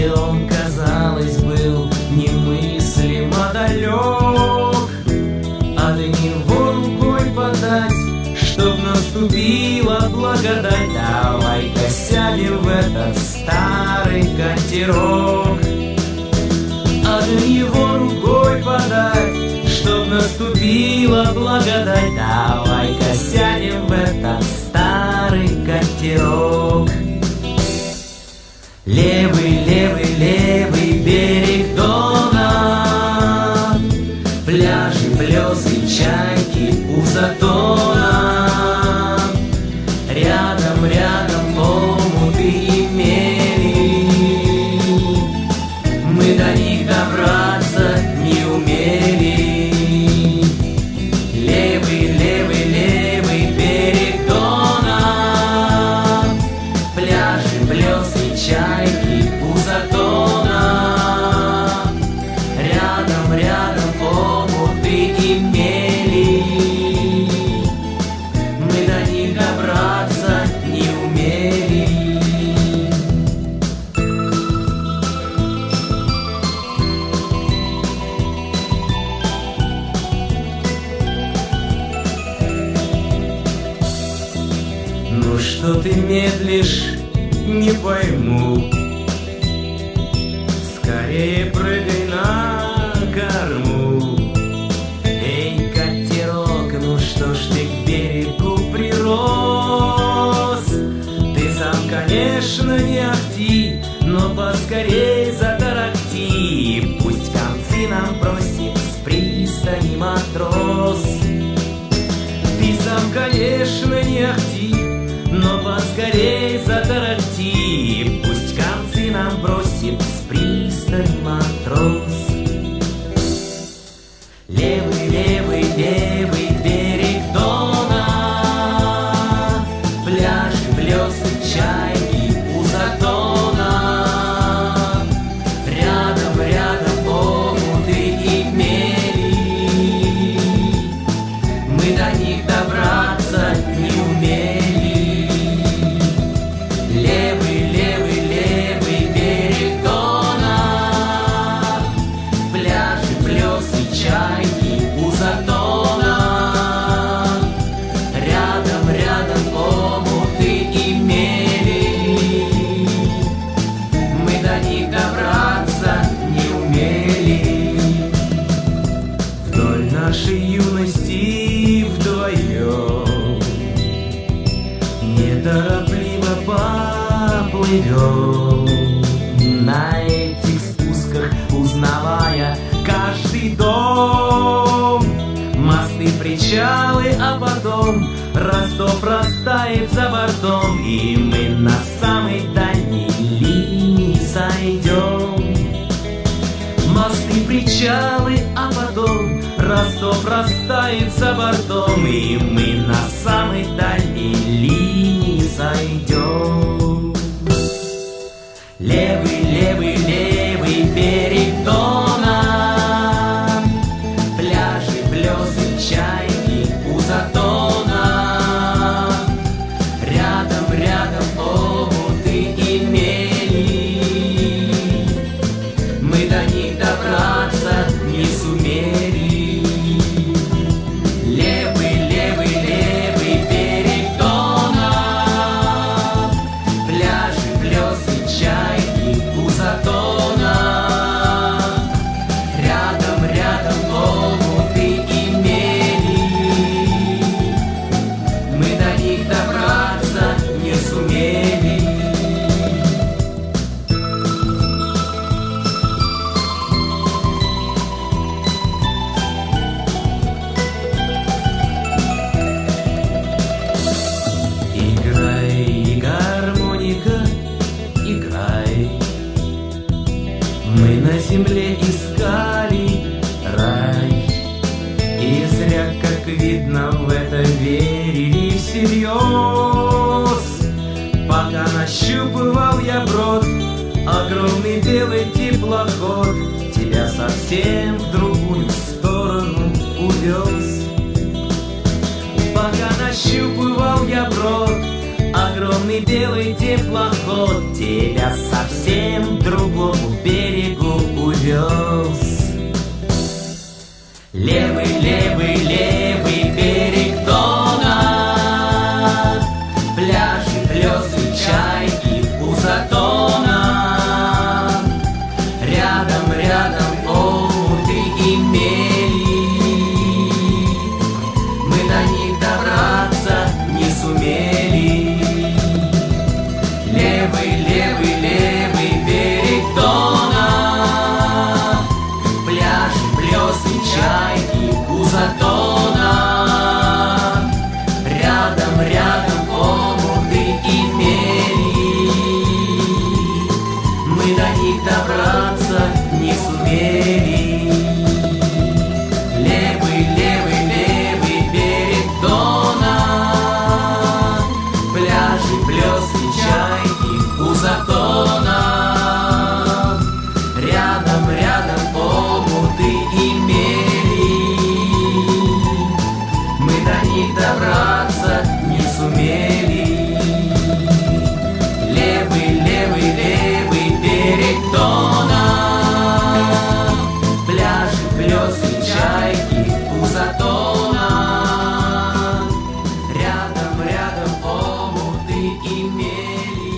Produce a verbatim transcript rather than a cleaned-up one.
где он, казалось, был немыслимо далек. А до него рукой подать, чтоб наступила благодать. Давай-ка сядем в этот старый катерок. А до него рукой подать, чтоб наступила благодать. Давай-ка сядем в этот старый катерок. Левый, левый, левый берег Дона, пляжи, плесы, чайки у затона. Рядом, рядом омуты и мели, мы до них добраться не умели. Левый, левый, левый берег Дона, пляжи, плесы, чайки у затона. Рядом, рядом омуты и мели, мы до них добраться не умели. Ну что ты медлишь, не пойму, скорее прыгай на корму. Эй, катерок, ну что ж ты к берегу прирос? Ты сам, конечно, не ахти, но поскорей затарахти. Пусть концы нам бросит с пристани матрос. Ты сам, конечно, не ахти, но поскорей затарахти. Пусть концы нам бросит с пристани матрос. Левый, левый, левый берег Дона, пляжи, плесы, чайки у затона. Рядом, рядом омуты и мели, мы до них добраться не умели. Левый, левый, левый берег Дона, пляжи, плесы, чайки у затона. Рядом, рядом омуты и мели, мы до них добраться не умели. Вдоль нашей юности вдвоем неторопливо поплывем на этих спусках, узнавая каждый дом. Мосты, причалы, а потом Ростов растает за бортом, и мы на самой дальней линии сойдем. Мосты, причалы, а потом Ростов растает за бортом, и мы на самой дальней линии сойдем. Левый, левый, левый берег Дона, пляжи, плесы, чайки у затона. Рядом, рядом омуты и мели, мы до них добраться не сумели. Левый, левый, левый берег Дона, пляжи, плесы, чайки у затона. Рядом, рядом омуты и мели, мы до них добраться не сумели. Играй, гармоника, играй. Мы на земле искали рай, и зря, как видно, в это верили всерьез. Пока нащупывал я брод, огромный белый теплоход тебя совсем в другую сторону увез. Пока нащупывал я брод, огромный белый теплоход тебя совсем к другому берегу увез. Левый, левый, левый берег Дона, пляжи, плесы, чайки у затона. Рядом, рядом омуты и мели, мы до них добраться не сумели. Левый, левый, левый берег Дона, пляжи, плесы, чайки у затона. Рядом, рядом омуты и мели, мы до них добраться не сумели. Левый, левый, левый берег Дона, пляжи, плесы, чайки у затона. Рядом, рядом омуты и мели, мы до них добраться не сумели. Левый, левый, левый берег Дона, пляжи, плесы, чайки у затона. Рядом, рядом омуты и мели,